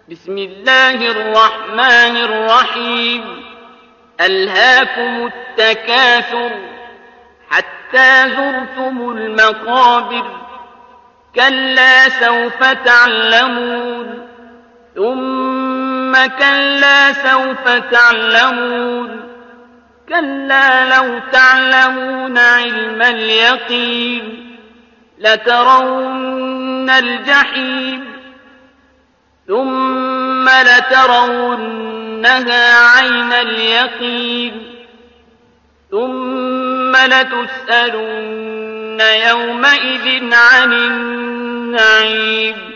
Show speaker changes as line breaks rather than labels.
بسم الله الرحمن الرحيم ألهاكم التكاثر حتى زرتم المقابر كلا سوف تعلمون ثم كلا سوف تعلمون كلا لو تعلمون علم اليقين لترون الجحيم ثم لترونها عين اليقين ثم لتسألن يومئذ عن النعيم